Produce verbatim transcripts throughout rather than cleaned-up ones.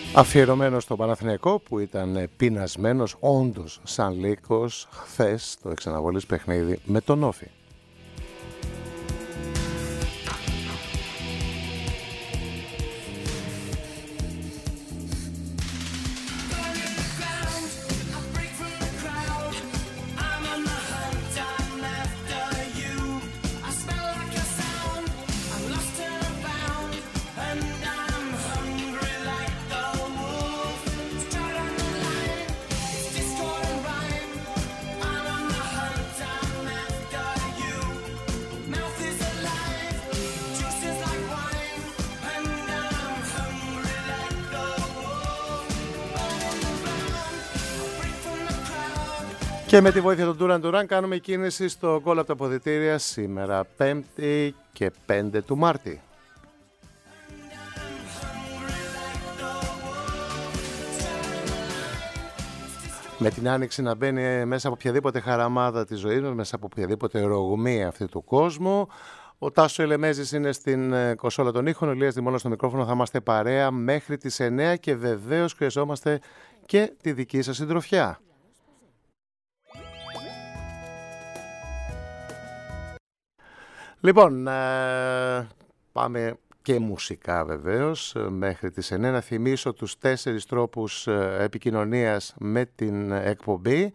Αφιερωμένο στον Παναθηναϊκό που ήταν πεινασμένος όντως σαν λύκος χθες το εξαναβολής παιχνίδι με τον Όφη. Και με τη βοήθεια του Duran Duran κάνουμε κίνηση στο γκολ από τα αποδυτήρια σήμερα πέμπτη και πέντε του Μάρτη. Με την άνοιξη να μπαίνει μέσα από οποιαδήποτε χαραμάδα της ζωής μας, μέσα από οποιαδήποτε ρογμή αυτή του κόσμου. Ο Τάσο Ελεμέζης είναι στην κονσόλα των ήχων, ο Ηλίας Δημώνας στο μικρόφωνο, θα είμαστε παρέα μέχρι τις εννέα και βεβαίως χρειαζόμαστε και τη δική σας συντροφιά. Λοιπόν, ε, πάμε και μουσικά βεβαίως μέχρι τις εννέα. Να θυμίσω τους τέσσερις τρόπους επικοινωνίας με την εκπομπή.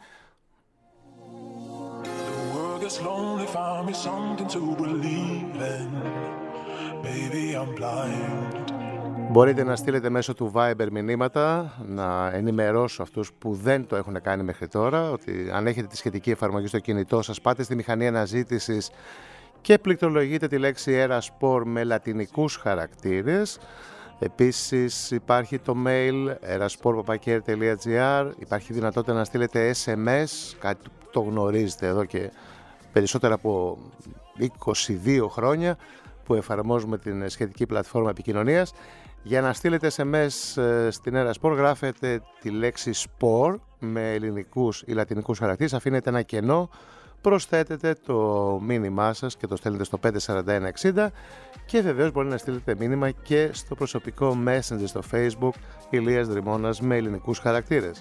Μπορείτε να στείλετε μέσω του Viber μηνύματα, να ενημερώσω αυτούς που δεν το έχουν κάνει μέχρι τώρα, ότι αν έχετε τη σχετική εφαρμογή στο κινητό σας, πάτε στη μηχανή αναζήτησης και πληκτρολογείτε τη λέξη Eraspor με λατινικούς χαρακτήρες. Επίσης υπάρχει το mail eraspor παπά κέι αρ τελεία τζι άρ. Υπάρχει δυνατότητα να στείλετε ες εμ ες, κάτι που το γνωρίζετε εδώ και περισσότερα από είκοσι δύο χρόνια που εφαρμόζουμε την σχετική πλατφόρμα επικοινωνίας. Για να στείλετε ες εμ ες στην Eraspor γράφετε τη λέξη spor με ελληνικούς ή λατινικούς χαρακτήρες, αφήνετε ένα κενό, προσθέτετε το μήνυμά σας και το στέλνετε στο πέντε τέσσερα ένα εξήντα και βεβαίως μπορεί να στείλετε μήνυμα και στο προσωπικό Messenger στο Facebook Ηλίας Δρυμώνας με ελληνικούς χαρακτήρες.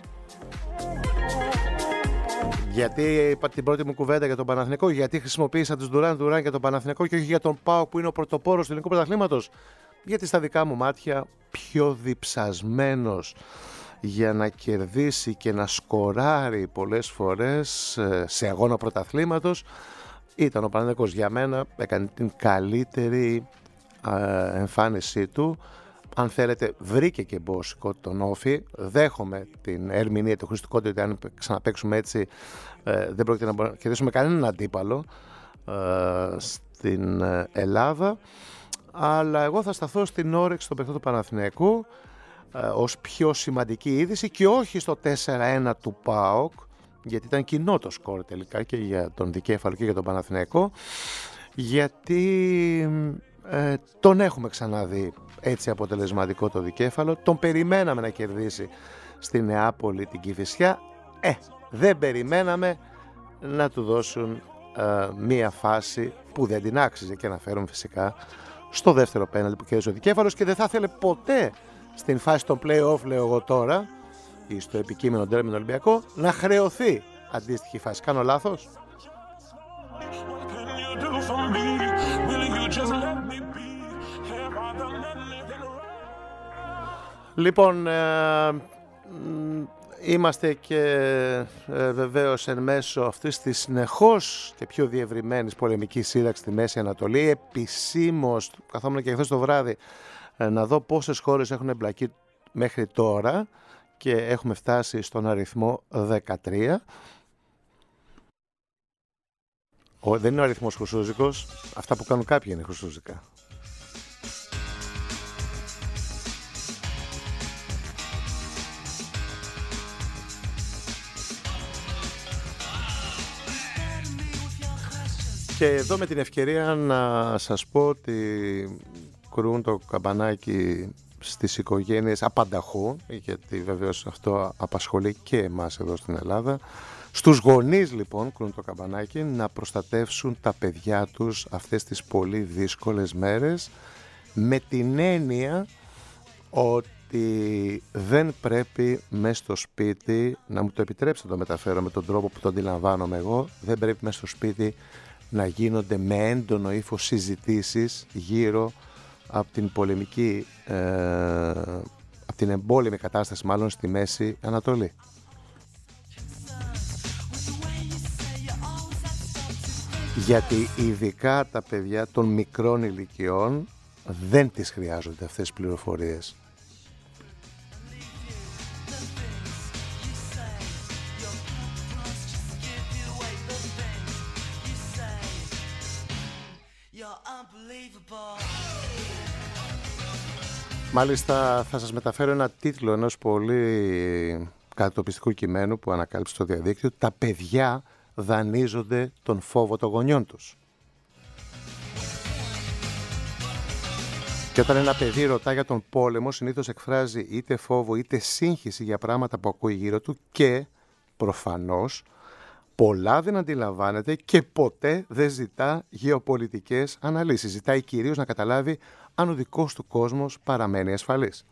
Γιατί είπα την πρώτη μου κουβέντα για τον Παναθηναϊκό, γιατί χρησιμοποίησα τους Duran Duran για τον Παναθηναϊκό και όχι για τον ΠΑΟΚ που είναι ο πρωτοπόρος του ελληνικού πρωταθλήματος? Γιατί στα δικά μου μάτια πιο διψασμένος για να κερδίσει και να σκοράρει πολλές φορές σε αγώνα πρωταθλήματος ήταν ο Παναθηναϊκός. Για μένα έκανε την καλύτερη εμφάνισή του. Αν θέλετε βρήκε και μπόσικο τον Όφη. Δέχομαι την ερμηνεία του Χρήστου Κόντε ότι αν ξαναπαίξουμε έτσι δεν πρόκειται να κερδίσουμε κανέναν αντίπαλο στην Ελλάδα. Αλλά εγώ θα σταθώ στην όρεξη των παιχτών του Παναθηναϊκού ως πιο σημαντική είδηση και όχι στο τέσσερα ένα του ΠΑΟΚ, γιατί ήταν κοινό το σκορ τελικά και για τον δικέφαλο και για τον Παναθηναϊκό, γιατί ε, τον έχουμε ξαναδεί έτσι αποτελεσματικό το δικέφαλο, τον περιμέναμε να κερδίσει στη Νεάπολη την Κηφισιά, ε, δεν περιμέναμε να του δώσουν ε, μία φάση που δεν την άξιζε και αναφέρομαι φυσικά στο δεύτερο πέναλτι που κέρδισε ο δικέφαλος και δεν θα ήθελε ποτέ στην φάση των play-off, λέω εγώ τώρα, ή στο επικείμενο ντέρμπι με τον Ολυμπιακό, να χρεωθεί αντίστοιχη φάση. Κάνω λάθος? Λοιπόν, ε, είμαστε και ε, βεβαίως εν μέσω αυτής της συνεχώς και πιο διευρυμένης πολεμικής σύραξης στη Μέση Ανατολή. Επισήμως, καθόμουν και χθες το βράδυ, να δω πόσες χώρες έχουν εμπλακεί μέχρι τώρα και έχουμε φτάσει στον αριθμό δεκατρία. Ο, δεν είναι ο αριθμός χρυσούζικος, αυτά που κάνουν κάποιοι είναι χρυσούζικα. Και εδώ με την ευκαιρία να σας πω ότι κρούν το καμπανάκι στις οικογένειες απανταχού, γιατί βεβαίως αυτό απασχολεί και εμάς εδώ στην Ελλάδα. Στους γονείς λοιπόν κρούν το καμπανάκι να προστατεύσουν τα παιδιά τους αυτές τις πολύ δύσκολες μέρες, με την έννοια ότι ότι δεν πρέπει μέσα στο σπίτι, να μου το επιτρέψετε να το μεταφέρω με τον τρόπο που το αντιλαμβάνομαι εγώ, δεν πρέπει μέσα στο σπίτι να γίνονται με έντονο ύφος συζητήσεις γύρω από την πολεμική, ε, από την εμπόλεμη κατάσταση μάλλον στη Μέση Ανατολή. Γιατί ειδικά τα παιδιά των μικρών ηλικιών δεν τις χρειάζονται αυτές τις πληροφορίες. Μάλιστα θα σας μεταφέρω ένα τίτλο ενός πολύ κατατοπιστικού κειμένου που ανακάλυψε στο διαδίκτυο. Τα παιδιά δανείζονται τον φόβο των γονιών τους. Και όταν ένα παιδί ρωτά για τον πόλεμο, συνήθως εκφράζει είτε φόβο είτε σύγχυση για πράγματα που ακούει γύρω του και προφανώς πολλά δεν αντιλαμβάνεται και ποτέ δεν ζητά γεωπολιτικές αναλύσεις. Ζητάει κυρίως να καταλάβει αν ο δικός του κόσμος παραμένει ασφαλής.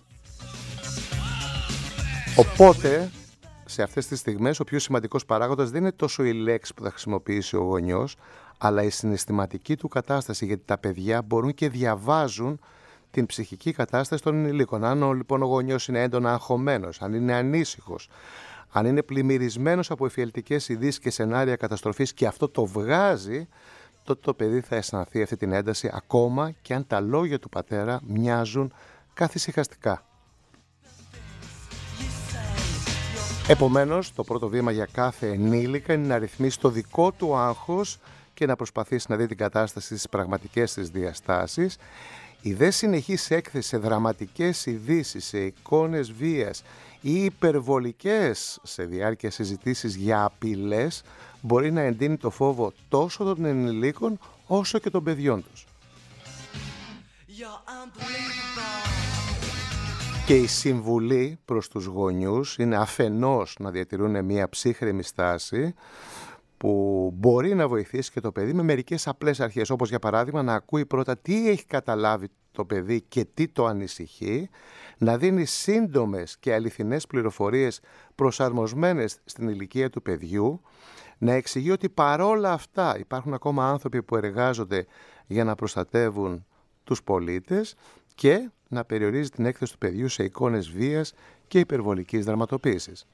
Οπότε, σε αυτές τις στιγμές, ο πιο σημαντικός παράγοντας δεν είναι τόσο η λέξη που θα χρησιμοποιήσει ο γονιός, αλλά η συναισθηματική του κατάσταση, γιατί τα παιδιά μπορούν και διαβάζουν την ψυχική κατάσταση των ενηλίκων. Αν ο, λοιπόν, ο γονιός είναι έντονα αγχωμένος, αν είναι ανήσυχος, αν είναι πλημμυρισμένος από εφιαλτικές ειδήσεις και σενάρια καταστροφής και αυτό το βγάζει, τότε το παιδί θα αισθανθεί αυτή την ένταση ακόμα και αν τα λόγια του πατέρα μοιάζουν καθησυχαστικά. Επομένως, το πρώτο βήμα για κάθε ενήλικα είναι να ρυθμίσει το δικό του άγχος και να προσπαθήσει να δει την κατάσταση στις πραγματικές της διαστάσεις. Η δε συνεχής έκθεση σε δραματικές ειδήσεις, σε εικόνες βίας ή υπερβολικές σε διάρκεια συζητήσεις για απειλές μπορεί να εντείνει το φόβο τόσο των ενηλίκων όσο και των παιδιών τους. Και η συμβουλή προς τους γονιούς είναι αφενός να διατηρούν μια ψύχρεμη στάση που μπορεί να βοηθήσει και το παιδί με μερικές απλές αρχές, όπως για παράδειγμα να ακούει πρώτα τι έχει καταλάβει το παιδί και τι το ανησυχεί, να δίνει σύντομες και αληθινές πληροφορίες προσαρμοσμένες στην ηλικία του παιδιού, να εξηγεί ότι παρόλα αυτά υπάρχουν ακόμα άνθρωποι που εργάζονται για να προστατεύουν τους πολίτες και να περιορίζει την έκθεση του παιδιού σε εικόνες βίας και υπερβολικής δραματοποίησης.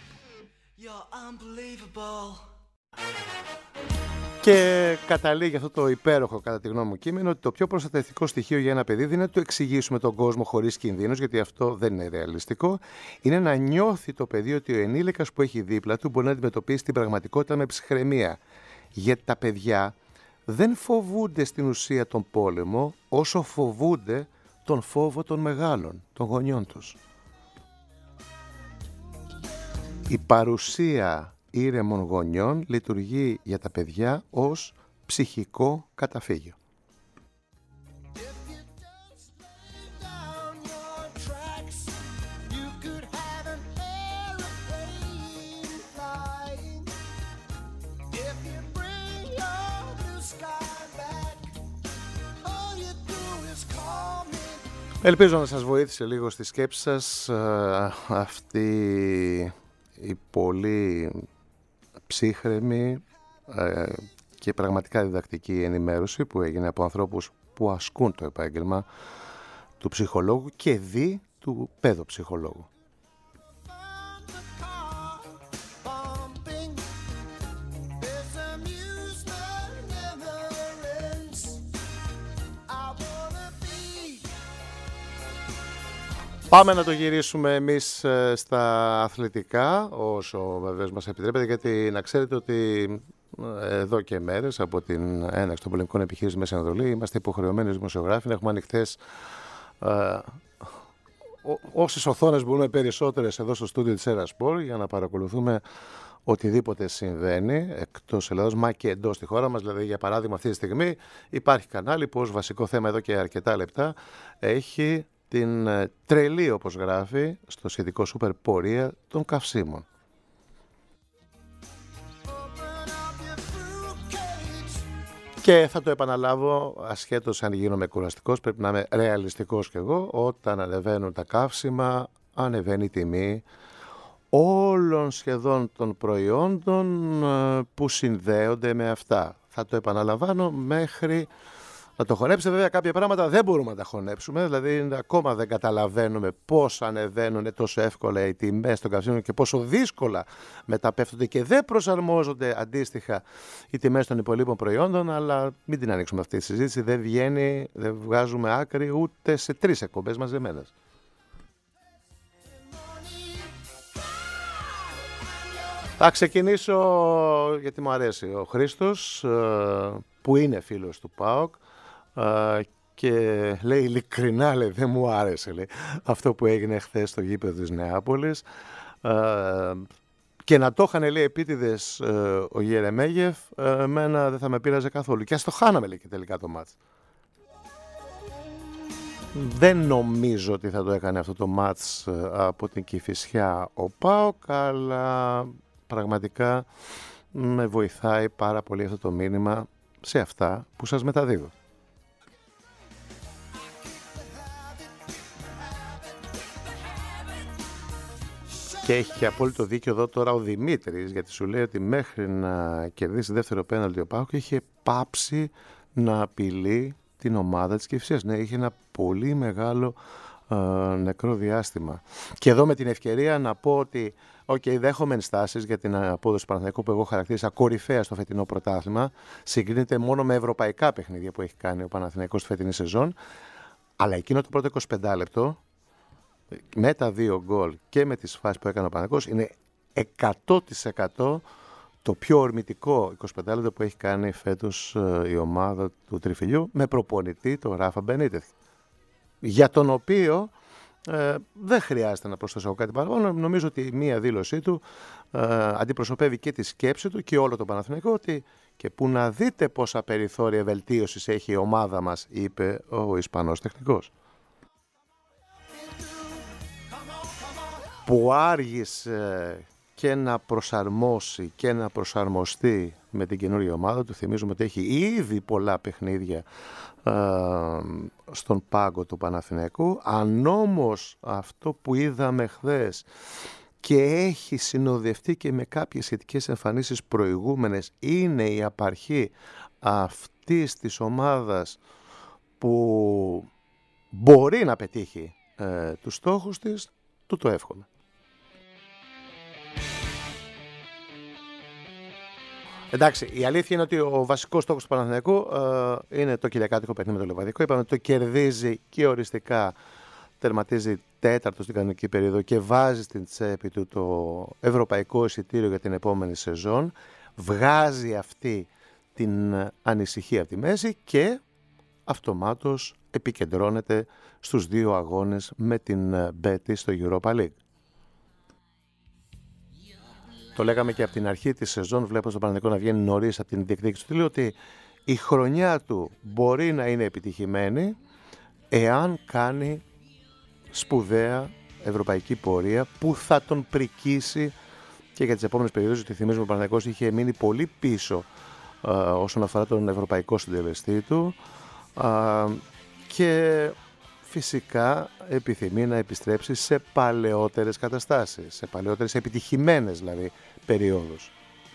Και καταλήγει αυτό το υπέροχο κατά τη γνώμη μου κείμενο ότι το πιο προστατευτικό στοιχείο για ένα παιδί δεν είναι να του εξηγήσουμε τον κόσμο χωρίς κινδύνους, γιατί αυτό δεν είναι ρεαλιστικό. Είναι να νιώθει το παιδί ότι ο ενήλικας που έχει δίπλα του μπορεί να αντιμετωπίσει την πραγματικότητα με ψυχραιμία. Γιατί τα παιδιά δεν φοβούνται στην ουσία τον πόλεμο όσο φοβούνται τον φόβο των μεγάλων, των γονιών τους. Η παρουσία ήρεμων γονιών λειτουργεί για τα παιδιά ως ψυχικό καταφύγιο. Ελπίζω να σας βοήθησε λίγο στη σκέψη σας αυτή η πολύ ψύχρεμη και πραγματικά διδακτική ενημέρωση που έγινε από ανθρώπους που ασκούν το επάγγελμα του ψυχολόγου και δι του παιδοψυχολόγου. Πάμε να το γυρίσουμε εμείς στα αθλητικά, όσο βεβαίως μας επιτρέπετε, γιατί να ξέρετε ότι εδώ και μέρες από την έναρξη των πολεμικών επιχείρησεων Μέση Ανατολή είμαστε υποχρεωμένοι ως δημοσιογράφοι να έχουμε ανοιχτές ε, όσες οθόνες μπορούμε περισσότερες εδώ στο στούντιο της Erasport για να παρακολουθούμε οτιδήποτε συμβαίνει εκτός Ελλάδος, μα και εντός στη χώρα μας. Δηλαδή, για παράδειγμα, αυτή τη στιγμή υπάρχει κανάλι που ως βασικό θέμα εδώ και αρκετά λεπτά έχει την τρελή, όπως γράφει, στο σχετικό σούπερ πορεία των καυσίμων. Και θα το επαναλάβω, ασχέτως αν γίνομαι κουραστικός, πρέπει να είμαι ρεαλιστικός κι εγώ. Όταν ανεβαίνουν τα καύσιμα, ανεβαίνει η τιμή όλων σχεδόν των προϊόντων που συνδέονται με αυτά. Θα το επαναλαμβάνω μέχρι να το χωνέψετε. Βέβαια κάποια πράγματα δεν μπορούμε να τα χωνέψουμε, δηλαδή ακόμα δεν καταλαβαίνουμε πώς ανεβαίνουν τόσο εύκολα οι τιμές των καυσίμων και πόσο δύσκολα μεταπέφτονται και δεν προσαρμόζονται αντίστοιχα οι τιμές των υπολείπων προϊόντων, αλλά μην την ανοίξουμε αυτή τη συζήτηση, δεν βγαίνει, δεν βγάζουμε άκρη ούτε σε τρεις εκπομπές μαζεμένες. Θα ξεκινήσω γιατί μου αρέσει ο Χρήστος, που είναι φίλος του ΠΑΟΚ και λέει ειλικρινά, λέει, δεν μου άρεσε, λέει, αυτό που έγινε χθες στο γήπεδο της Νεάπολης, και να το είχαν, λέει, επίτηδες ο Γερεμέγεφ, εμένα δεν θα με πείραζε καθόλου και ας το χάναμε, λέει, και τελικά το μάτς. Δεν νομίζω ότι θα το έκανε αυτό το μάτς από την Κηφισιά ο ΠΑΟΚ, αλλά πραγματικά με βοηθάει πάρα πολύ αυτό το μήνυμα σε αυτά που σας μεταδίδω. Και έχει και απόλυτο δίκιο εδώ τώρα ο Δημήτρης, γιατί σου λέει ότι μέχρι να κερδίσει δεύτερο πέναλτι ο ΠΑΟΚ είχε πάψει να απειλεί την ομάδα της Κηφισίας. Ναι, είχε ένα πολύ μεγάλο ε, νεκρό διάστημα. Και εδώ με την ευκαιρία να πω ότι okay, δέχομαι ενστάσεις για την απόδοση του Παναθηναϊκού που εγώ χαρακτήρισα κορυφαία στο φετινό πρωτάθλημα. Συγκρίνεται μόνο με ευρωπαϊκά παιχνίδια που έχει κάνει ο Παναθηναϊκός στη φετινή σεζόν. Αλλά εκείνο το πρώτο είκοσι πέντε λεπτό, με τα δύο γκολ και με τις φάσεις που έκανε ο Παναθηναϊκός, είναι εκατό τοις εκατό το πιο ορμητικό είκοσι πέντε λεπτό που έχει κάνει φέτος η ομάδα του Τριφυλιού με προπονητή τον Ράφα Μπενίτεθ, για τον οποίο ε, δεν χρειάζεται να προσθέσω κάτι παραπάνω. Νομίζω ότι μία δήλωσή του ε, αντιπροσωπεύει και τη σκέψη του και όλο το Παναθηναϊκό, ότι και που να δείτε πόσα περιθώρια βελτίωσης έχει η ομάδα μας, είπε ο Ισπανός τεχνικός, που άργησε και να προσαρμόσει και να προσαρμοστεί με την καινούργια ομάδα του. Θυμίζουμε ότι έχει ήδη πολλά παιχνίδια ε, στον πάγκο του Παναθηναϊκού. Αν όμως αυτό που είδαμε χθες και έχει συνοδευτεί και με κάποιες σχετικές εμφανίσεις προηγούμενες είναι η απαρχή αυτής της ομάδας που μπορεί να πετύχει ε, τους στόχους της, του το εύχομαι. Εντάξει, η αλήθεια είναι ότι ο βασικός στόχος του Παναθηναϊκού ε, είναι το κυριακάτικο παιχνίδι με το Λεβαδικό. Είπαμε ότι το κερδίζει και οριστικά τερματίζει τέταρτο στην κανονική περίοδο και βάζει στην τσέπη του το ευρωπαϊκό εισιτήριο για την επόμενη σεζόν. Βγάζει αυτή την ανησυχία από τη μέση και αυτομάτως επικεντρώνεται στους δύο αγώνες με την Betis στο Europa League. Το λέγαμε και από την αρχή της σεζόν, βλέπω στον Παναθηναϊκό να βγαίνει νωρίς από την διεκδίκηση του, λέει ότι η χρονιά του μπορεί να είναι επιτυχημένη εάν κάνει σπουδαία ευρωπαϊκή πορεία που θα τον πρικήσει και για τις επόμενες περιόδους. Ότι θυμίζουμε ο Παναθηναϊκός είχε μείνει πολύ πίσω ε, όσον αφορά τον ευρωπαϊκό συντελεστή του ε, και φυσικά επιθυμεί να επιστρέψει σε παλαιότερες καταστάσεις, σε παλαιότερες επιτυχημένες δηλαδή περιόδους.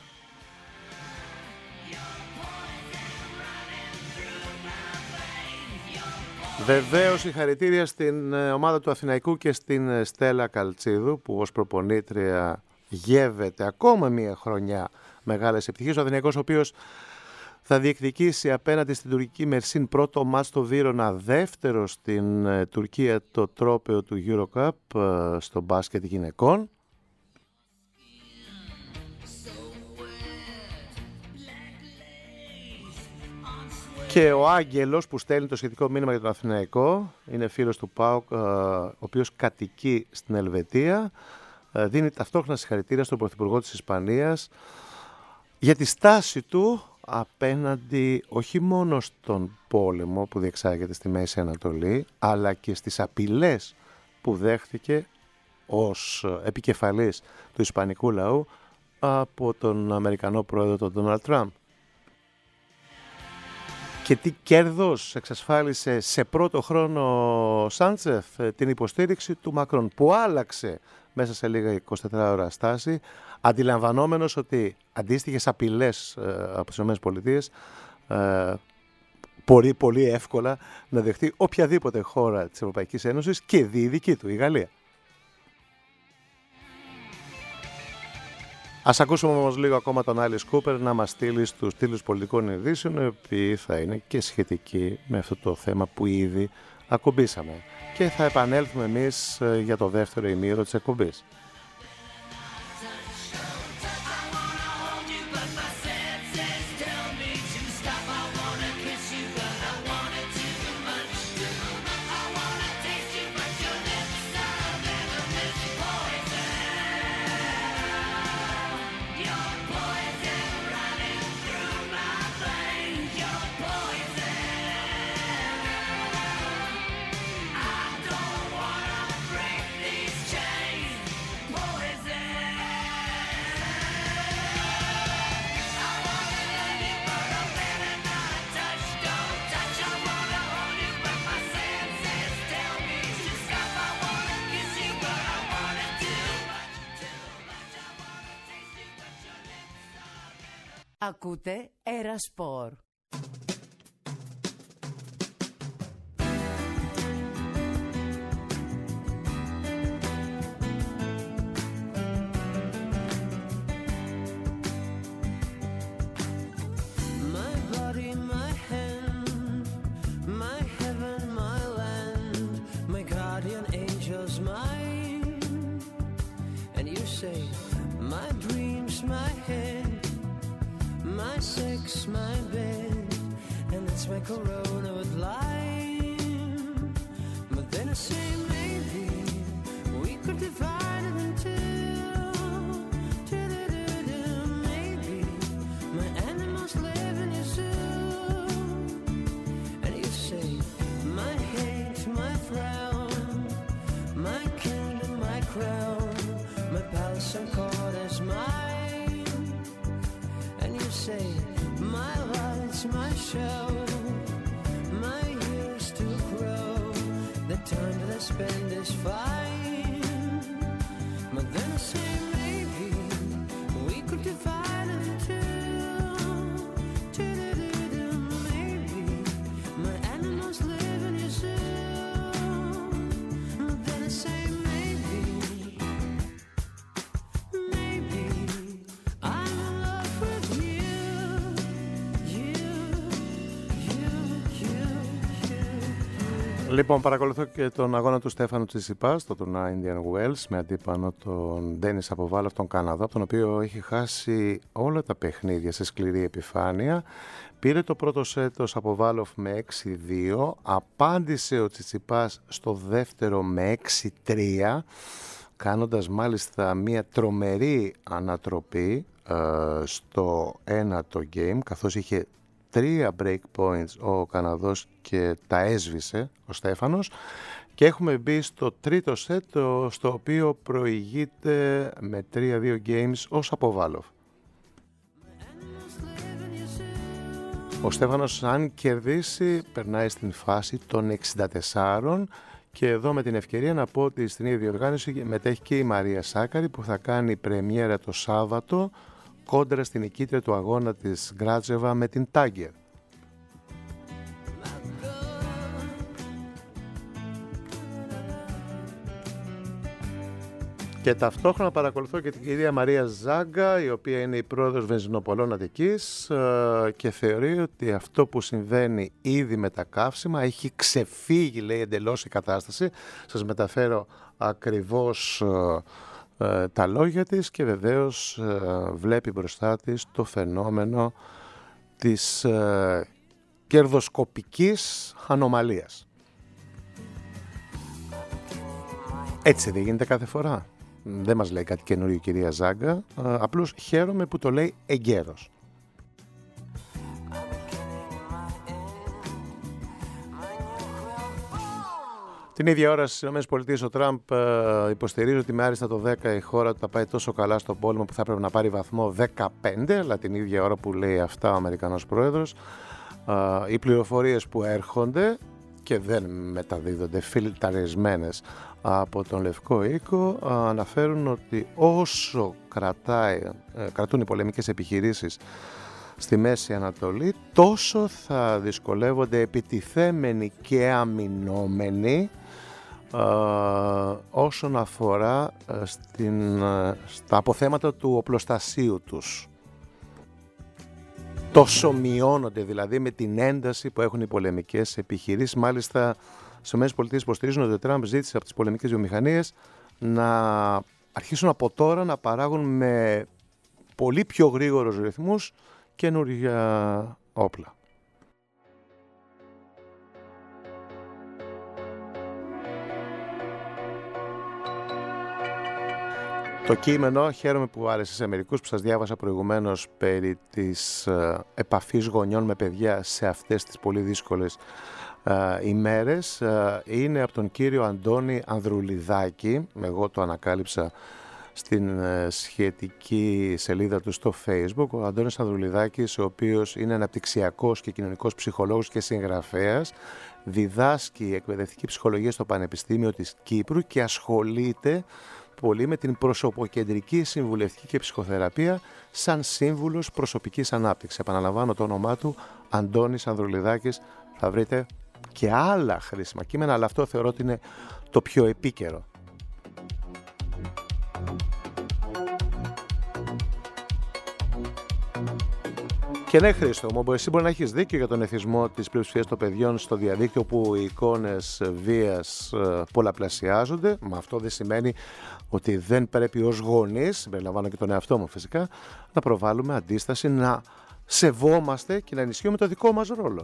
Βεβαίως συγχαρητήρια στην ομάδα του Αθηναϊκού και στην Στέλλα Καλτσίδου, που ως προπονήτρια γεύεται ακόμα μία χρονιά μεγάλες επιτυχίες. Ο Αθηναϊκός, ο οποίος θα διεκδικήσει απέναντι στην τουρκική Μερσίν πρώτο μάτς στο Βύρωνα, δεύτερο στην Τουρκία το τρόπαιο του Eurocup στο μπάσκετ γυναικών. Και ο Άγγελος που στέλνει το σχετικό μήνυμα για τον Αθηναϊκό, είναι φίλος του ΠΑΟΚ, ο οποίος κατοικεί στην Ελβετία, δίνει ταυτόχρονα συγχαρητήρια στον Πρωθυπουργό της Ισπανίας για τη στάση του απέναντι όχι μόνο στον πόλεμο που διεξάγεται στη Μέση Ανατολή, αλλά και στις απειλές που δέχθηκε ως επικεφαλής του ισπανικού λαού από τον Αμερικανό πρόεδρο τον Ντόναλντ Τραμπ. Και τι κέρδος εξασφάλισε σε πρώτο χρόνο ο Σάντσεφ? Την υποστήριξη του Μακρόν, που άλλαξε μέσα σε λίγα εικοσιτέσσερις ώρα στάση, αντιλαμβανόμενος ότι αντίστοιχες απειλές ε, από τις ΗΠΑ ε, μπορεί πολύ εύκολα να δεχτεί οποιαδήποτε χώρα της Ευρωπαϊκής Ένωσης και δει η δική του, η Γαλλία. Ας ακούσουμε όμως λίγο ακόμα τον Άλις Κούπερ να μας στείλει στους τίτλους πολιτικών ειδήσεων, οι οποίοι θα είναι και σχετικοί με αυτό το θέμα που ήδη ακουμπήσαμε. Και θα επανέλθουμε εμείς για το δεύτερο ημίωρο της εκπομπής. Ακούτε Ερασπορ. My corona with lime, but then I say maybe we could divide it in two. Maybe my animals live in a zoo, and you say my hate, my frown, my kingdom, my crown, my palace and court is mine, and you say my lights, my show. The time that I spend is fine, but then I say maybe we could divide it in two. Maybe my animals live in your zoo, but then I say maybe, maybe I'm in love with you, you, you, you, you. Λοιπόν, παρακολουθώ και τον αγώνα του Στέφανου Τσιτσιπά στο τουρνά Indian Wells με αντίπανο τον Ντένις Αποβάλοφ, τον Καναδά, από τον οποίο έχει χάσει όλα τα παιχνίδια σε σκληρή επιφάνεια. Πήρε το πρώτο σετ ο Αποβάλοφ με έξι δύο, απάντησε ο Τσιτσιπάς στο δεύτερο με έξι τρία, κάνοντας μάλιστα μια τρομερή ανατροπή ε, στο ένατο game, καθώς είχε τρία break points ο Καναδός και τα έσβησε ο Στέφανος, και έχουμε μπει στο τρίτο σετ, στο οποίο προηγείται με τρία δύο games ο Σαποβάλοφ. Ο Στέφανος, αν κερδίσει, περνάει στην φάση των εξήντα τεσσάρων, και εδώ με την ευκαιρία να πω ότι στην ίδια διοργάνωση μετέχει και η Μαρία Σάκαρη, που θα κάνει πρεμιέρα το Σάββατο κόντρα στην νικήτρια του αγώνα της Γκράτσεβα με την Τάγκερ. Και ταυτόχρονα παρακολουθώ και την κυρία Μαρία Ζάγκα, η οποία είναι η πρόεδρος Βενζινοπολών Αττικής, και θεωρεί ότι αυτό που συμβαίνει ήδη με τα καύσιμα έχει ξεφύγει, λέει, εντελώς η κατάσταση. Σας μεταφέρω ακριβώς τα λόγια της, και βεβαίως βλέπει μπροστά της το φαινόμενο της κερδοσκοπικής ανομαλίας. Έτσι δεν γίνεται κάθε φορά? Δεν μας λέει κάτι καινούριο η κυρία Ζάγκα, απλώς χαίρομαι που το λέει εγκαίρος. Την ίδια ώρα στις ΗΠΑ ο Τραμπ υποστηρίζει ότι με άριστα το δέκα η χώρα του θα πάει τόσο καλά στον πόλεμο που θα πρέπει να πάρει βαθμό δεκαπέντε, αλλά την ίδια ώρα που λέει αυτά ο Αμερικανός πρόεδρος οι πληροφορίες που έρχονται και δεν μεταδίδονται φιλτραρισμένες από τον Λευκό Οίκο αναφέρουν ότι όσο κρατάει, κρατούν οι πολεμικές επιχειρήσεις στη Μέση Ανατολή, τόσο θα δυσκολεύονται επιτιθέμενοι και αμυνόμενοι όσον αφορά στην, στα αποθέματα του οπλοστασίου τους. Τόσο μειώνονται δηλαδή με την ένταση που έχουν οι πολεμικές επιχειρήσεις. Μάλιστα, στις ΗΠΑ υποστηρίζουν ότι ο Τραμπ ζήτησε από τις πολεμικές βιομηχανίες να αρχίσουν από τώρα να παράγουν με πολύ πιο γρήγορους ρυθμούς καινούργια όπλα. Το κείμενο, χαίρομαι που άρεσε σε μερικούς, που σας διάβασα προηγουμένως περί της ε, επαφής γονιών με παιδιά σε αυτές τις πολύ δύσκολες ε, ημέρες, ε, είναι από τον κύριο Αντώνη Ανδρουλιδάκη. Εγώ το ανακάλυψα στην ε, σχετική σελίδα του στο Facebook. Ο Αντώνης Ανδρουλιδάκης, ο οποίος είναι αναπτυξιακός και κοινωνικός ψυχολόγος και συγγραφέας, διδάσκει εκπαιδευτική ψυχολογία στο Πανεπιστήμιο της Κύπρου και ασχολείται πολύ με την προσωποκεντρική συμβουλευτική και ψυχοθεραπεία σαν σύμβουλος προσωπικής ανάπτυξης. Επαναλαμβάνω το όνομά του, Αντώνης Ανδρουλιδάκης. Θα βρείτε και άλλα χρήσιμα κείμενα, αλλά αυτό θεωρώ ότι είναι το πιο επίκαιρο. Και ναι, Χρήστο μου, εσύ μπορεί να έχεις δίκιο για τον εθισμό της πλειοψηφίας των παιδιών στο διαδίκτυο, που οι εικόνες βίας πολλαπλασιάζονται. Μα αυτό δεν σημαίνει ότι δεν πρέπει ως γονείς, συμπεριλαμβάνω και τον εαυτό μου φυσικά, να προβάλλουμε αντίσταση, να σεβόμαστε και να ενισχύουμε το δικό μας ρόλο.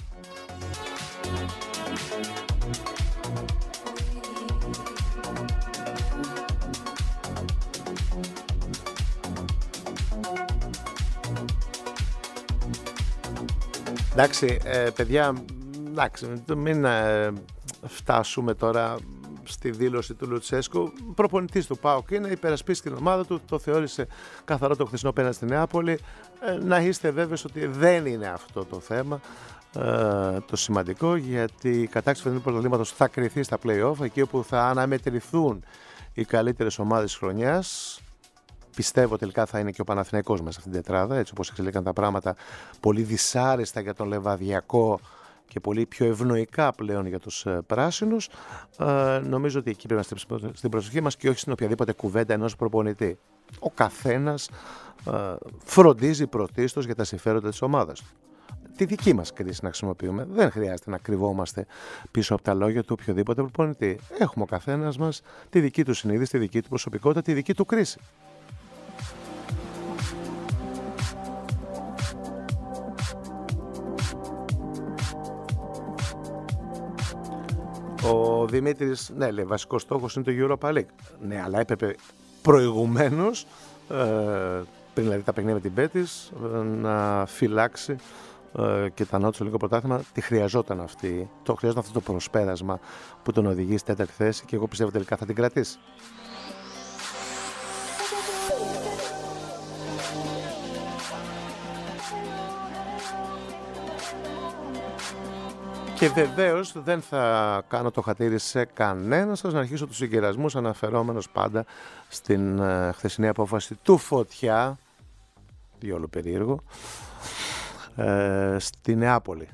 Εντάξει, ε, παιδιά, εντάξει, μην ε, φτάσουμε τώρα στη δήλωση του Λουτσέσκου. Προπονητής του ΠΑΟΚ είναι, υπερασπίσει την ομάδα του, το θεώρησε καθαρό το χθεσινό πέναντι στη Νεάπολη. Ε, να είστε βέβαιος ότι δεν είναι αυτό το θέμα ε, το σημαντικό, γιατί η κατάκτηση του φετινού πρωταθλήματος θα κριθεί στα play-off, εκεί όπου θα αναμετρηθούν οι καλύτερες ομάδες της χρονιάς. Πιστεύω τελικά θα είναι και ο Παναθηναϊκός μέσα αυτήν την τετράδα, έτσι όπως εξελίχθηκαν τα πράγματα, πολύ δυσάρεστα για τον Λεβαδιακό και πολύ πιο ευνοϊκά πλέον για τους ε, πράσινους. Ε, νομίζω ότι εκεί πρέπει να στρέψουμε στην προσοχή μας και όχι στην οποιαδήποτε κουβέντα ενός προπονητή. Ο καθένας ε, φροντίζει πρωτίστως για τα συμφέροντα της ομάδας. Τη δική μας κρίση να χρησιμοποιούμε. Δεν χρειάζεται να κρυβόμαστε πίσω από τα λόγια του οποιοδήποτε προπονητή. Έχουμε ο καθένας μας τη δική του συνείδηση, τη δική του προσωπικότητα, τη δική του κρίση. Ο Δημήτρης, ναι, λέει, βασικός στόχος είναι το Europa League. Ναι, αλλά έπρεπε προηγουμένως, ε, πριν δηλαδή τα παιχνίδια με την Μπέτις, ε, να φυλάξει ε, και τα νότια στο ελληνικό πρωτάθλημα. Τη χρειαζόταν αυτή, το χρειαζόταν αυτό το προσπέρασμα που τον οδηγεί στη τέταρτη θέση και εγώ πιστεύω τελικά θα την κρατήσει. Και βεβαίως δεν θα κάνω το χατήρι σε κανένα σας να αρχίσω τους συγκερασμούς, αναφερόμενος πάντα στην ε, χθεσινή απόφαση του Φωτιά, διόλου περίεργο, ε, στη Νεάπολη.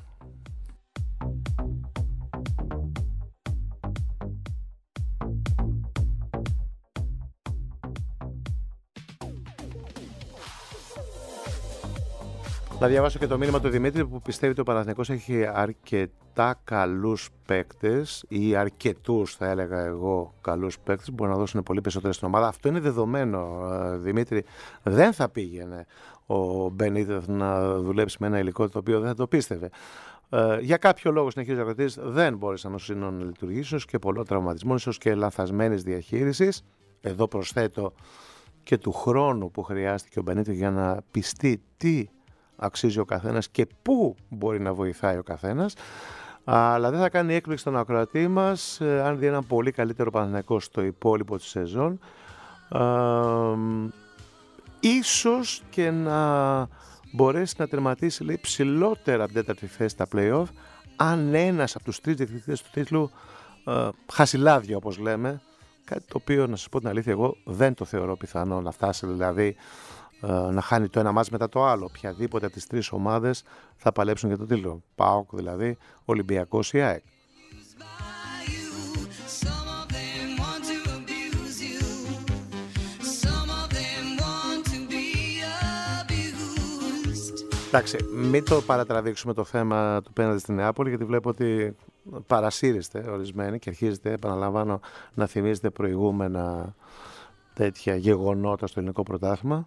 Να διαβάσω και το μήνυμα του Δημήτρη που πιστεύει ότι ο Παναθηναϊκός έχει αρκετά καλούς παίκτες ή αρκετούς, θα έλεγα εγώ, καλούς παίκτες που μπορούν να δώσουν πολύ περισσότερες στην ομάδα. Αυτό είναι δεδομένο, Δημήτρη. Δεν θα πήγαινε ο Μπενίτεθ να δουλέψει με ένα υλικό το οποίο δεν θα το πίστευε. Ε, για κάποιο λόγο συνεχίζει ο κρατής, δεν μπόρεσαν ως σύνολο να λειτουργήσουν και πολλών τραυματισμών, ίσως και λανθασμένης διαχείρισης. Εδώ προσθέτω και του χρόνου που χρειάστηκε ο Μπενίτεθ για να πιστεί τι αξίζει ο καθένας και πού μπορεί να βοηθάει ο καθένας. Αλλά δεν θα κάνει έκπληξη στον ακροατή μας ε, αν δει έναν πολύ καλύτερο Παναθηναϊκό στο υπόλοιπο της σεζόν. Ε, ίσως και να μπορέσει να τερματίσει, λέει, ψηλότερα από την τέταρτη θέση στα play-off, αν ένας από τους τρεις διεκδικητές του τίτλου ε, χάσει λάδια, όπως λέμε, κάτι το οποίο, να σας πω την αλήθεια, εγώ δεν το θεωρώ πιθανό να φτάσει, δηλαδή ε, να χάνει το ένα μάτς μετά το άλλο. Οποιαδήποτε από τις τρεις ομάδες θα παλέψουν για το τίτλο. ΠΑΟΚ δηλαδή, Ολυμπιακός ή ΑΕΚ. Εντάξει, μην το παρατραβήξουμε το θέμα του πέναντι στην Νεάπολη, γιατί βλέπω ότι παρασύρεστε ορισμένοι και αρχίζετε, επαναλαμβάνω, να θυμίζετε προηγούμενα τέτοια γεγονότα στο ελληνικό πρωτάθλημα.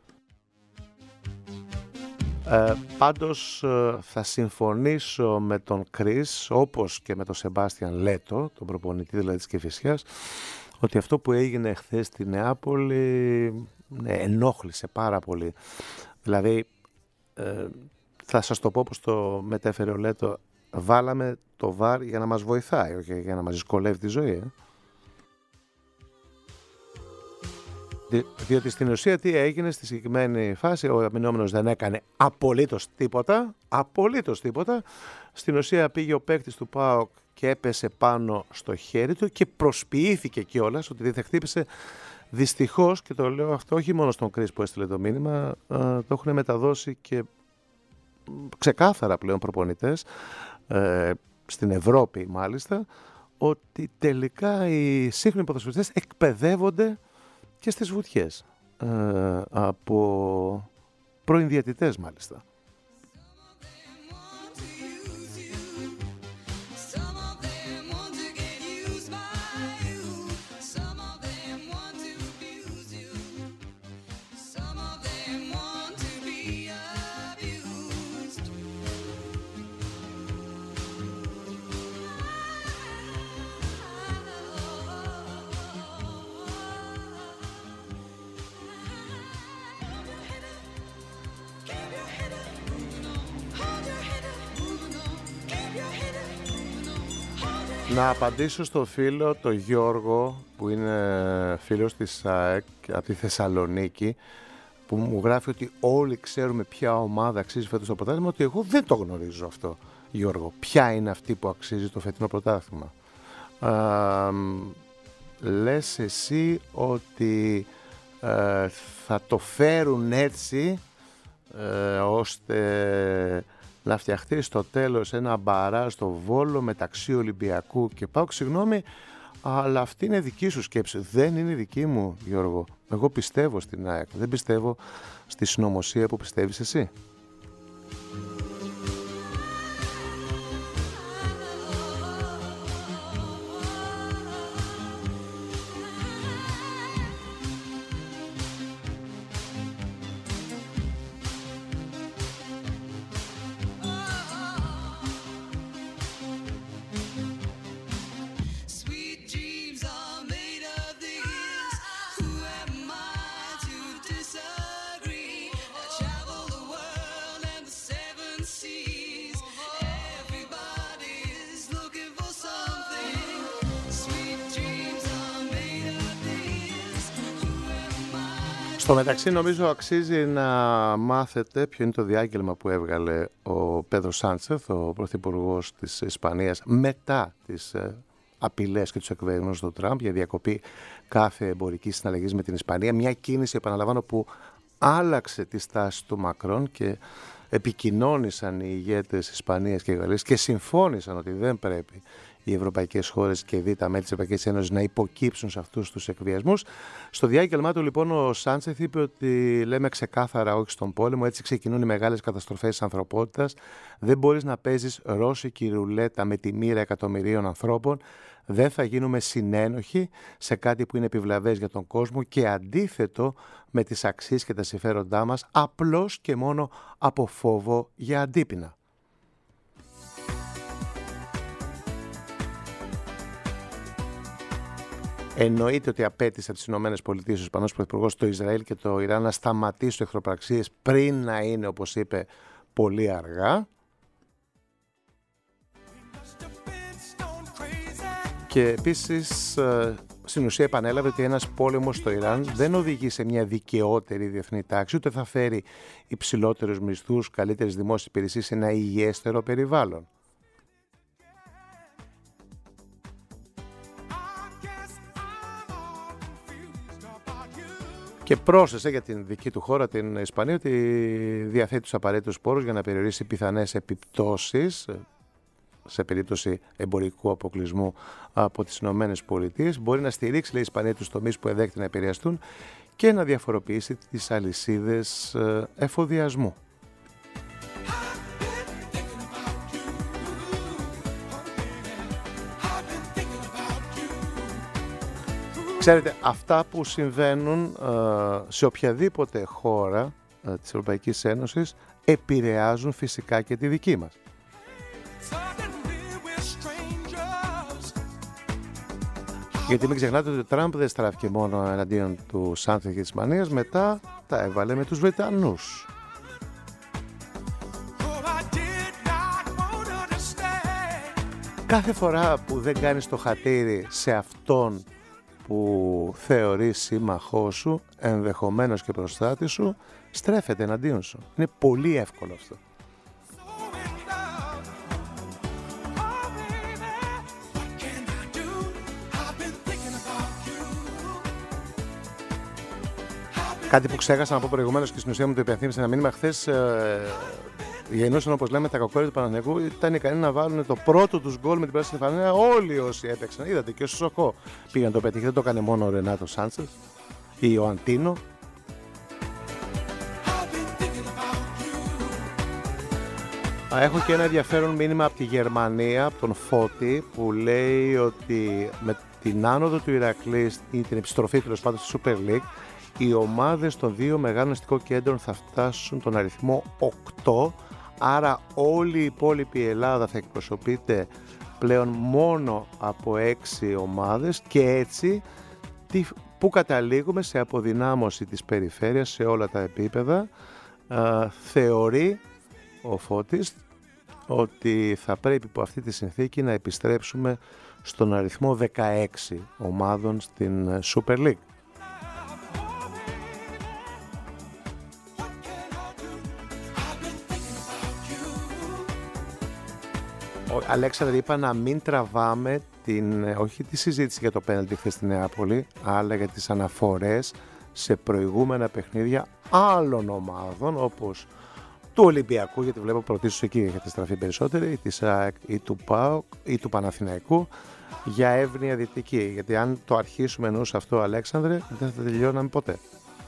Ε, πάντως θα συμφωνήσω με τον Κρίς, όπως και με τον Σεμπάστιαν Λέτο, τον προπονητή δηλαδή της Κηφισιάς, ότι αυτό που έγινε χθες στη Νεάπολη ναι, ενόχλησε πάρα πολύ. Δηλαδή, Ε, θα σας το πω πως το μετέφερε ο Λέτο, βάλαμε το βαρ για να μας βοηθάει, όχι για να μας δυσκολεύει τη ζωή. Ε. Δι, διότι στην ουσία τι έγινε στη συγκεκριμένη φάση, ο αμυνόμενος δεν έκανε απολύτως τίποτα, απολύτως τίποτα. Στην ουσία πήγε ο παίκτης του ΠΑΟΚ και έπεσε πάνω στο χέρι του και προσποιήθηκε κιόλας ότι δεν θα χτύπησε. Δυστυχώς, και το λέω αυτό όχι μόνο στον Κρίς που έστειλε το μήνυμα, ε, το έχουν μεταδώσει και ξεκάθαρα πλέον προπονητές, ε, στην Ευρώπη μάλιστα, ότι τελικά οι σύγχρονοι ποδοσφαιριστές εκπαιδεύονται και στις βουτιές, ε, από πρώην διαιτητές μάλιστα. Να απαντήσω στο φίλο, το Γιώργο, που είναι φίλος της ΑΕΚ από τη Θεσσαλονίκη, που μου γράφει ότι όλοι ξέρουμε ποια ομάδα αξίζει φέτος το πρωτάθλημα, ότι εγώ δεν το γνωρίζω αυτό, Γιώργο. Ποια είναι αυτή που αξίζει το φετινό πρωτάθλημα. Α, λες εσύ ότι ε, θα το φέρουν έτσι, ε, ώστε να φτιαχτεί στο τέλος ένα μπαράζ στο Βόλο μεταξύ Ολυμπιακού και ΠΑΟΚ. Συγγνώμη, αλλά αυτή είναι δική σου σκέψη. Δεν είναι δική μου, Γιώργο. Εγώ πιστεύω στην ΑΕΚ. Δεν πιστεύω στη συνωμοσία που πιστεύεις εσύ. Στο μεταξύ νομίζω αξίζει να μάθετε ποιο είναι το διάγγελμα που έβγαλε ο Πέδρο Σάντσεθ, ο πρωθυπουργός της Ισπανίας, μετά τις απειλές και τους εκβιασμούς του Τραμπ για διακοπή κάθε εμπορική συναλλαγής με την Ισπανία. Μια κίνηση, επαναλαμβάνω, που άλλαξε τη στάση του Μακρόν και επικοινώνησαν οι ηγέτες Ισπανίας και Γαλλίας και συμφώνησαν ότι δεν πρέπει οι ευρωπαϊκές χώρες και δι τα μέλη της Ευρωπαϊκής Ένωσης να υποκύψουν σε αυτούς τους εκβιασμούς. Στο διάγγελμά του λοιπόν ο Σάντσεθ είπε ότι λέμε ξεκάθαρα όχι στον πόλεμο, έτσι ξεκινούν οι μεγάλες καταστροφές της ανθρωπότητας. Δεν μπορείς να παίζεις ρώσικη ρουλέτα με τη μοίρα εκατομμυρίων ανθρώπων. Δεν θα γίνουμε συνένοχοι σε κάτι που είναι επιβλαβές για τον κόσμο και αντίθετο με τις αξίες και τα συμφέροντά μας, απλώς και μόνο από φόβο για αντίπεινα. Εννοείται ότι απέτησε από τις Ηνωμένες Πολιτείες ο Ισπανός Πρωθυπουργός το Ισραήλ και το Ιράν να σταματήσουν εχθροπραξίες πριν να είναι, όπως είπε, πολύ αργά. Και επίσης στην ουσία επανέλαβε ότι ένας πόλεμος στο Ιράν δεν οδηγεί σε μια δικαιότερη διεθνή τάξη, ούτε θα φέρει υψηλότερους μισθούς, καλύτερες δημόσιες υπηρεσίες σε ένα υγιέστερο περιβάλλον. Και πρόσθεσε για την δική του χώρα, την Ισπανία, ότι διαθέτει τους απαραίτητους πόρους για να περιορίσει πιθανές επιπτώσεις σε περίπτωση εμπορικού αποκλεισμού από τις Ηνωμένες Πολιτείες. Μπορεί να στηρίξει, λέει, η Ισπανία τους τομείς που εδέχεται να επηρεαστούν και να διαφοροποιήσει τις αλυσίδες εφοδιασμού. Ξέρετε, αυτά που συμβαίνουν σε οποιαδήποτε χώρα της Ευρωπαϊκής Ένωσης επηρεάζουν φυσικά και τη δική μας. Γιατί μην ξεχνάτε ότι ο Τραμπ δεν στράφηκε μόνο εναντίον του Σάνθρη και της Μανίας, μετά τα έβαλε με τους Βρετανούς. Κάθε φορά που δεν κάνεις το χατήρι σε αυτόν που θεωρείς σύμμαχό σου, ενδεχομένως και προστάτη σου, στρέφεται εναντίον σου. Είναι πολύ εύκολο αυτό. Κάτι που ξέχασα να πω προηγουμένως και στην ουσία μου το υπενθύμισε ένα μήνυμα χθες. Ε, γεννούσαν, όπως λέμε, τα κοκόρια του Παναθηναϊκού. Ήταν ικανοί να βάλουν το πρώτο τους γκολ με την πράσινη φανέλα. Όλοι όσοι έπαιξαν. Είδατε και ο Σοκό πήγαν το πετύχει. Δεν το έκανε μόνο ο Ρενάτο Σάντσες ή ο Αντίνο. Έχω και ένα ενδιαφέρον μήνυμα από τη Γερμανία, από τον Φώτη, που λέει ότι με την άνοδο του Ηρακλή ή την επιστροφή τέλος πάντων στη Super League, οι ομάδες των δύο μεγάλων αστικών κέντρων θα φτάσουν τον αριθμό οκτώ, άρα όλη η υπόλοιπη Ελλάδα θα εκπροσωπείται πλέον μόνο από έξι ομάδες και έτσι που καταλήγουμε σε αποδυνάμωση της περιφέρειας σε όλα τα επίπεδα. Α, θεωρεί ο Φώτης ότι θα πρέπει από αυτή τη συνθήκη να επιστρέψουμε στον αριθμό δεκαέξι ομάδων στην Super League. Αλέξανδρε, είπα να μην τραβάμε την, όχι τη συζήτηση για το πέναλτι χθες στη Νεάπολη, αλλά για τις αναφορές σε προηγούμενα παιχνίδια άλλων ομάδων, όπως του Ολυμπιακού, γιατί βλέπω πρωτίστως εκεί έχετε στραφεί περισσότεροι, ή της ΑΕΚ ή του ΠΑΟΚ ή του Παναθηναϊκού, για εύνοια δυτική. Γιατί αν το αρχίσουμε εννοούσε αυτό, Αλέξανδρε, δεν θα τελειώναμε ποτέ.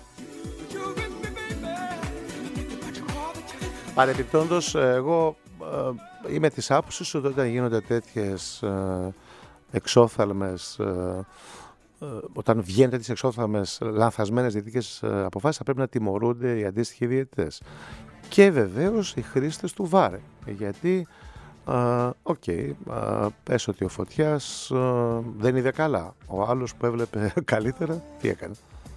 Παρεπιπτόντως, εγώ ε, είμαι της άποψης ότι όταν γίνονται τέτοιες ε, εξόφθαλμες, ε, ε, όταν βγαίνουν τέτοιες εξόφθαλμες λανθασμένες διαιτητικές ε, αποφάσεις, θα πρέπει να τιμωρούνται οι αντίστοιχοι διαιτητές. Και βεβαίως οι χρήστες του βάρ. Γιατί, οκ, okay, πες ότι ο Φωτιάς α, δεν είδε καλά. Ο άλλος που έβλεπε καλύτερα, τι έκανε?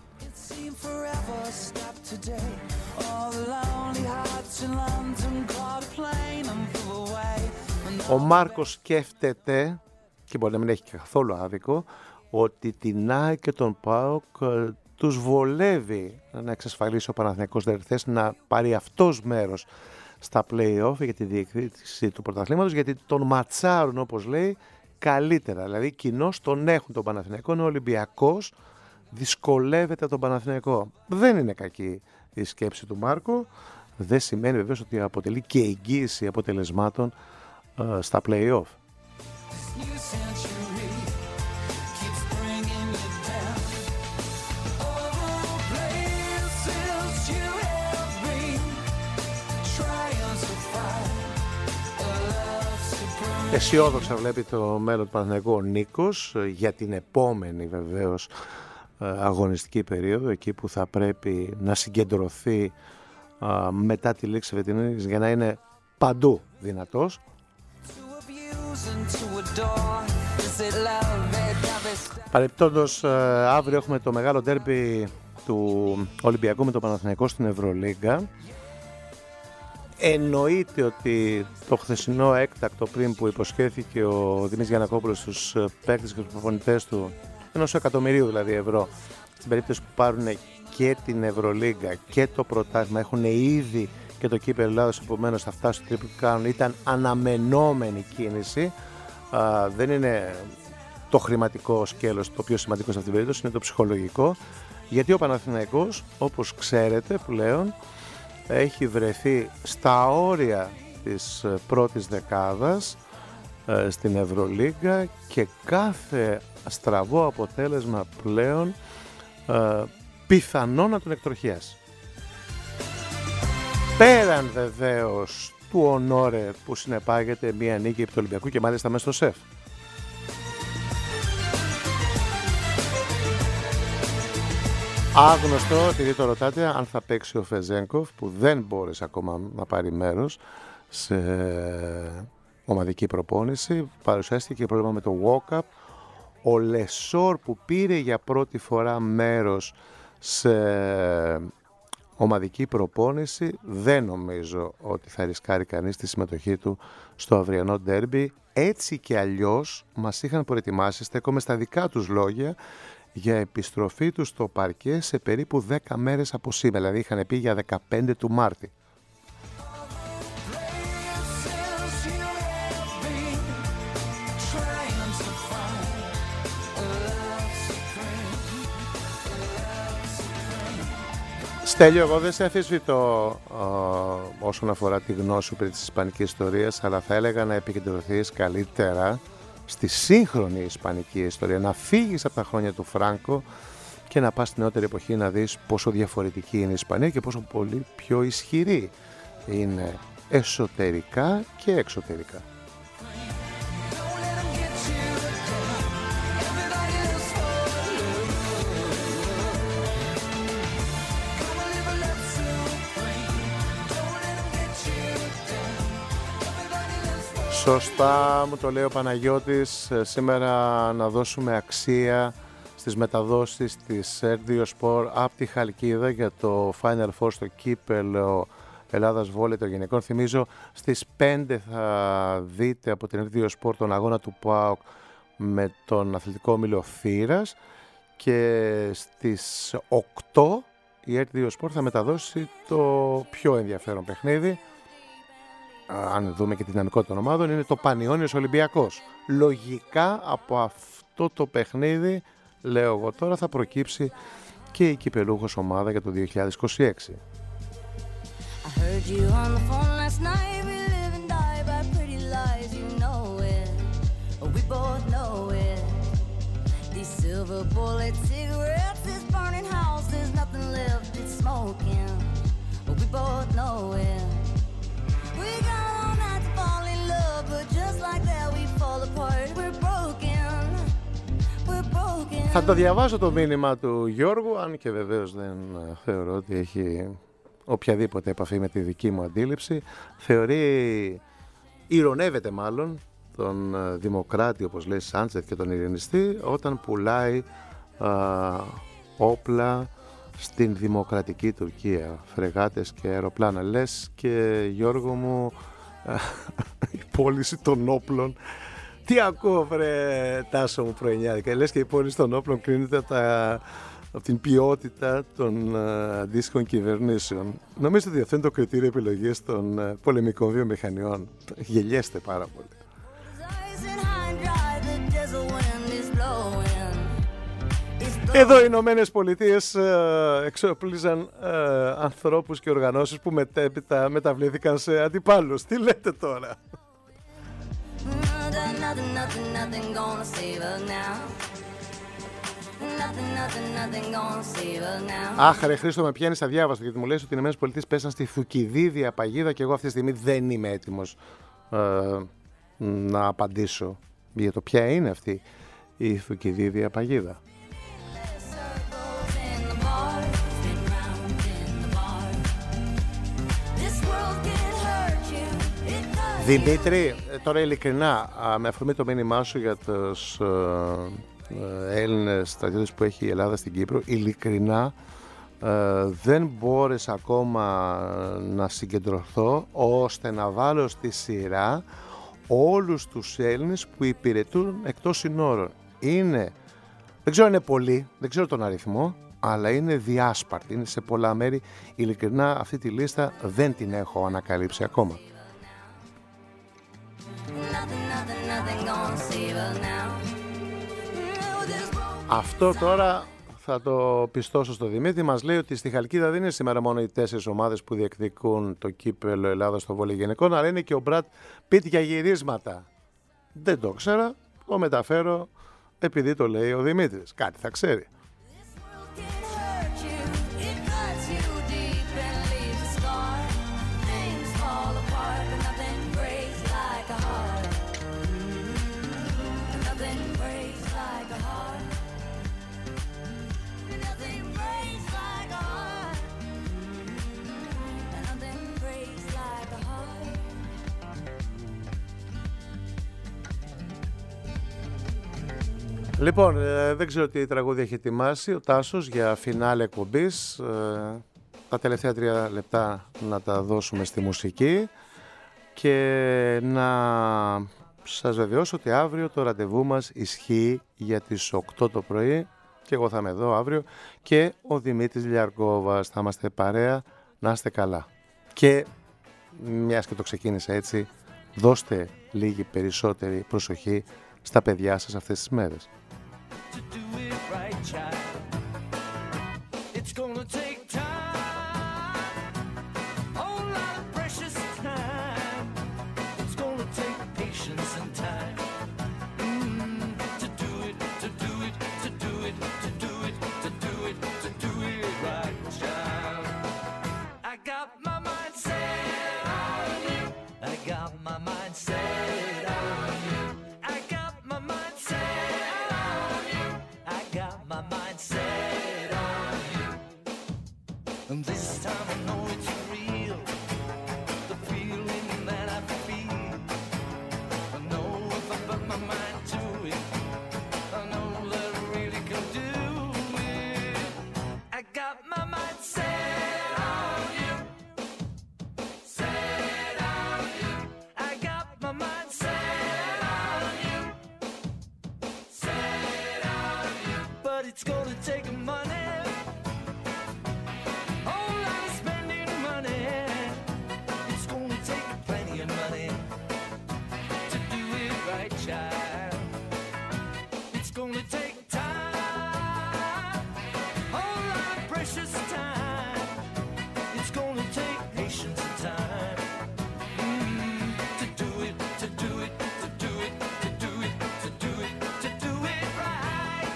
Ο Μάρκος σκέφτεται, και μπορεί να μην έχει καθόλου άδικο, ότι την ΑΕΚ και τον ΠΑΟΚ τους βολεύει να εξασφαλίσει ο Παναθηναϊκός δεν θες να πάρει αυτός μέρος στα play-off για τη διεκδίκηση του πρωταθλήματος, γιατί τον ματσάρουν, όπως λέει, καλύτερα. Δηλαδή κοινώς τον έχουν τον Παναθηναϊκό, ο Ολυμπιακός δυσκολεύεται τον Παναθηναϊκό. Δεν είναι κακή η σκέψη του Μάρκο, δεν σημαίνει βεβαίως ότι αποτελεί και εγγύηση αποτελεσμάτων uh, στα play-off. Αισιόδοξα βλέπει το μέλλον του Παναθηναϊκού ο Νίκος για την επόμενη βεβαίως αγωνιστική περίοδο, εκεί που θα πρέπει να συγκεντρωθεί α, μετά τη λήξη φετινής για να είναι παντού δυνατός. Παρεπτόντως, αύριο έχουμε το μεγάλο ντέρμπι του Ολυμπιακού με το Παναθηναϊκό στην Ευρωλίγκα. Εννοείται ότι το χθεσινό έκτακτο πριν που υποσχέθηκε ο Δημήτρης Γιαννακόπουλος στους παίκτες και τους προπονητές του ενός εκατομμυρίου δηλαδή ευρώ. Στην περίπτωση που πάρουν και την Ευρωλίγκα και το πρωτάθλημα, έχουν ήδη και το κύπελλο Ελλάδος, επομένως θα φτάσουν στο τρίπλο που κάνουν. Ήταν αναμενόμενη κίνηση. Α, δεν είναι το χρηματικό σκέλος το πιο σημαντικό σε αυτήν την περίπτωση, είναι το ψυχολογικό. Γιατί ο Παναθηναϊκός, όπως ξέρετε πλέον, έχει βρεθεί στα όρια της πρώτης δεκάδας ε, στην Ευρωλίγκα και κάθε στραβό αποτέλεσμα πλέον ε, πιθανό να τον εκτροχιάσει. Πέραν βεβαίως του ονόρε που συνεπάγεται μια νίκη επί του Ολυμπιακού και μάλιστα μέσα στο ΣΕΦ. Άγνωστο, επειδή το ρωτάτε, αν θα παίξει ο Φεζένκοφ, που δεν μπόρεσε ακόμα να πάρει μέρος σε ομαδική προπόνηση. Παρουσιάστηκε και πρόβλημα με το walk-up. Ο Λεσόρ που πήρε για πρώτη φορά μέρος σε ομαδική προπόνηση, δεν νομίζω ότι θα ρισκάρει κανείς τη συμμετοχή του στο αυριανό ντέρμπι. Έτσι και αλλιώς μας είχαν προετοιμάσει, στέκομαι στα δικά τους λόγια, για επιστροφή του στο παρκέ σε περίπου δέκα μέρες από σήμερα, δηλαδή είχαν πει για δεκαπέντε του Μάρτη. Στέλιο, εγώ δεν σε αμφισβητώ ε, όσον αφορά τη γνώση σου περί της ισπανικής ιστορίας, αλλά θα έλεγα να επικεντρωθείς καλύτερα στη σύγχρονη ισπανική ιστορία, να φύγεις από τα χρόνια του Φράνκο και να πας στην νεότερη εποχή να δεις πόσο διαφορετική είναι η Ισπανία και πόσο πολύ πιο ισχυρή είναι εσωτερικά και εξωτερικά. Σωστά μου το λέει ο Παναγιώτης, σήμερα να δώσουμε αξία στις μεταδόσεις της Ερτδίοσπορ από τη Χαλκίδα για το Final Four στο κύπελλο Ελλάδας Βόλεϊ των γυναικών. Θυμίζω στις πέντε θα δείτε από την Ερτδίοσπορ τον αγώνα του ΠΑΟΚ με τον αθλητικό όμιλο Θήρας και στις οκτώ η Ερτδίοσπορ θα μεταδώσει το πιο ενδιαφέρον παιχνίδι. Αν δούμε και τη δυναμικότητα των ομάδων, είναι το Πανιώνιος Ολυμπιακός. Λογικά από αυτό το παιχνίδι, λέω εγώ τώρα, θα προκύψει και η κυπελούχος ομάδα για το δύο χιλιάδες είκοσι έξι. Θα το διαβάσω το μήνυμα του Γιώργου, αν και βεβαίως δεν θεωρώ ότι έχει οποιαδήποτε επαφή με τη δική μου αντίληψη. Θεωρεί, ηρωνεύεται μάλλον, τον δημοκράτη, όπως λέει Σάντσεφ, και τον ειρηνιστή, όταν πουλάει α, όπλα στην δημοκρατική Τουρκία, φρεγάτες και αεροπλάνα. Λες και, Γιώργο μου, η πώληση των όπλων. Τι ακούω, βρε Τάσο μου, πρωινιάδικα. Λες και η πώληση των όπλων κρίνεται από, τα, από την ποιότητα των αντίστοιχων uh, κυβερνήσεων. Νομίζω ότι αυτό είναι το κριτήριο επιλογής των uh, πολεμικών βιομηχανιών. Γελιέστε πάρα πολύ. Εδώ οι Ηνωμένες Πολιτείες uh, εξοπλίζαν uh, ανθρώπους και οργανώσεις που μετέπειτα μεταβλήθηκαν σε αντιπάλους. Τι λέτε τώρα? Nothing, nothing, nothing gonna save us now. Nothing, nothing, nothing gonna save us now. Αχ, ρε Χρήστο, με πιάνεις αδιάβαστο, γιατί μου λες ότι οι Ηνωμένες Πολιτείες πέσαν στη Θουκυδίδια παγίδα και εγώ αυτή τη στιγμή δεν είμαι έτοιμος ε, να απαντήσω για το ποια είναι αυτή η Θουκυδίδια παγίδα. Δημήτρη, τώρα ειλικρινά, με αφορμή το μήνυμά σου για τους ε, Έλληνες στρατιώτες που έχει η Ελλάδα στην Κύπρο, ειλικρινά ε, δεν μπόρεσα ακόμα να συγκεντρωθώ ώστε να βάλω στη σειρά όλους τους Έλληνες που υπηρετούν εκτός συνόρων. Είναι Δεν ξέρω αν είναι πολύ, δεν ξέρω τον αριθμό, αλλά είναι διάσπαρτη, είναι σε πολλά μέρη. Ειλικρινά αυτή τη λίστα δεν την έχω ανακαλύψει ακόμα. Αυτό τώρα θα το πιστώσω στο Δημήτρη. Μας λέει ότι στη Χαλκίδα δεν είναι σήμερα μόνο οι τέσσερις ομάδες που διεκδικούν το κύπελλο Ελλάδας στο βόλεϊ γυναικών, αλλά είναι και ο Μπρατ Πιτ για γυρίσματα. Δεν το ξέρα, το μεταφέρω επειδή το λέει ο Δημήτρης. Κάτι θα ξέρει. Λοιπόν, ε, δεν ξέρω τι τραγούδια έχει ετοιμάσει ο Τάσος για φινάλε εκπομπής. Ε, τα τελευταία τρία λεπτά να τα δώσουμε στη μουσική και να σας βεβαιώσω ότι αύριο το ραντεβού μας ισχύει για τις οκτώ το πρωί και εγώ θα είμαι εδώ αύριο και ο Δημήτρης Λιαρκόβας. Θα είμαστε παρέα, να είστε καλά. Και μιας και το ξεκίνησα έτσι, δώστε λίγη περισσότερη προσοχή στα παιδιά σας αυτές τις μέρες. To do it right, child. It's gonna take time, a whole lot of precious time. It's gonna take patience and time mm, to do it, to do it, to do it, to do it, to do it, to do it right, child. I got my mind set on you. I got my mind set on you. I got my mind set. My mind set on you, and this time I know it's real. The feeling that I feel, I know if I put my mind to it, I know that I really can do it. I got my mind set on you, set on you. I got my mind set on you, set on you. But it's gonna take money, whole lot of spending money. It's gonna take plenty of money to do it right, child. It's gonna take time, whole lot of precious time. It's gonna take patience and time mm, to do it, to do it, to do it, to do it, to do it, to do it right.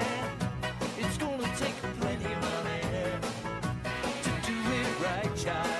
Child.